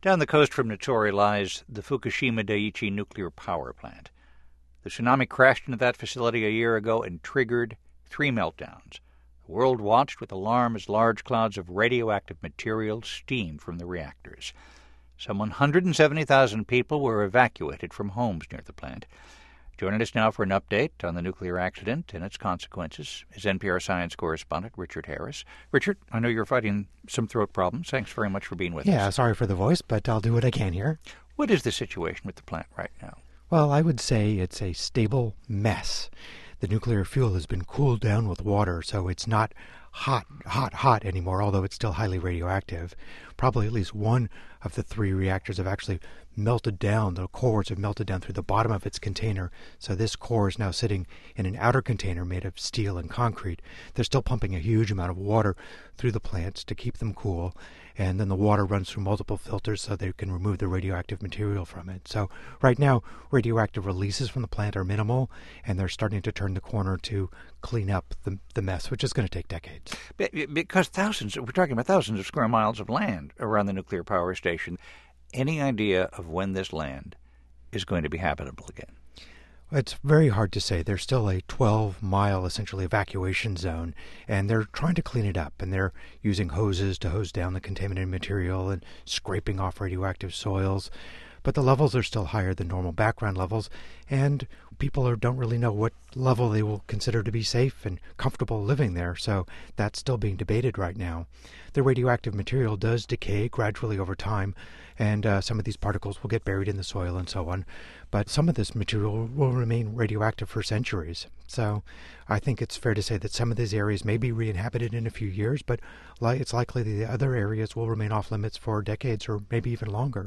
Down the coast from Natori lies the Fukushima Daiichi nuclear power plant. The tsunami crashed into that facility a year ago and triggered 3 meltdowns. The world watched with alarm as large clouds of radioactive material steamed from the reactors. Some 170,000 people were evacuated from homes near the plant. Joining us now for an update on the nuclear accident and its consequences is NPR science correspondent Richard Harris. Richard, I know you're fighting some throat problems. Thanks very much for being with us. Yeah, sorry for the voice, but I'll do what I can here. What is the situation with the plant right now? Well, I would say it's a stable mess. The nuclear fuel has been cooled down with water, so it's not hot anymore, although it's still highly radioactive. Probably at least one of the 3 reactors have actually melted down. The cores have melted down through the bottom of its container, so this core is now sitting in an outer container made of steel and concrete. They're still pumping a huge amount of water through the plants to keep them cool, and then the water runs through multiple filters so they can remove the radioactive material from it. So right now, radioactive releases from the plant are minimal, and they're starting to turn the corner to clean up the mess, which is going to take decades. Because we're talking about thousands of square miles of land around the nuclear power station. Any idea of when this land is going to be habitable again? It's very hard to say. There's still a 12-mile, essentially, evacuation zone, and they're trying to clean it up, and they're using hoses to hose down the contaminated material and scraping off radioactive soils. But the levels are still higher than normal background levels, and people don't really know what level they will consider to be safe and comfortable living there, so that's still being debated right now. The radioactive material does decay gradually over time, and some of these particles will get buried in the soil and so on, but some of this material will remain radioactive for centuries. So I think it's fair to say that some of these areas may be re-inhabited in a few years, but it's likely that the other areas will remain off limits for decades or maybe even longer.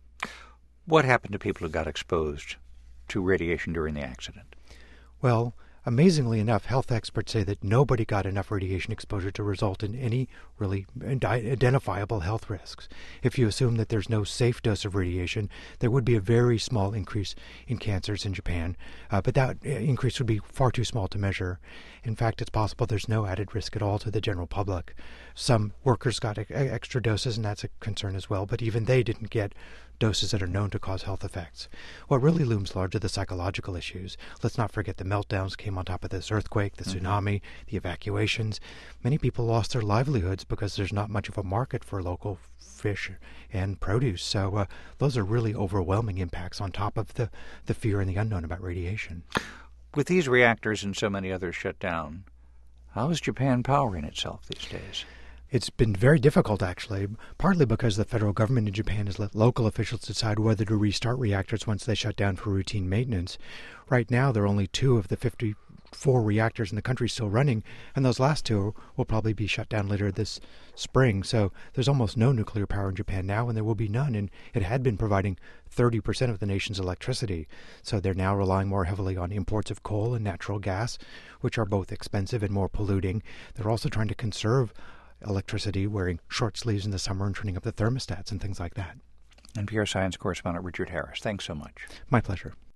What happened to people who got exposed to radiation during the accident? Well, amazingly enough, health experts say that nobody got enough radiation exposure to result in any really identifiable health risks. If you assume that there's no safe dose of radiation, there would be a very small increase in cancers in Japan, but that increase would be far too small to measure. In fact, it's possible there's no added risk at all to the general public. Some workers got extra doses, and that's a concern as well, but even they didn't get doses that are known to cause health effects. What really looms large are the psychological issues. Let's not forget the meltdowns came on top of this earthquake, the tsunami, the evacuations. Many people lost their livelihoods because there's not much of a market for local fish and produce. So those are really overwhelming impacts on top of the fear and the unknown about radiation. With these reactors and so many others shut down, how is Japan powering itself these days? It's been very difficult, actually, partly because the federal government in Japan has let local officials decide whether to restart reactors once they shut down for routine maintenance. Right now, there are only 2 of the 54 reactors in the country still running, and those last 2 will probably be shut down later this spring. So there's almost no nuclear power in Japan now, and there will be none. And it had been providing 30% of the nation's electricity. So they're now relying more heavily on imports of coal and natural gas, which are both expensive and more polluting. They're also trying to conserve electricity, wearing short sleeves in the summer and turning up the thermostats and things like that. NPR science correspondent Richard Harris, thanks so much. My pleasure.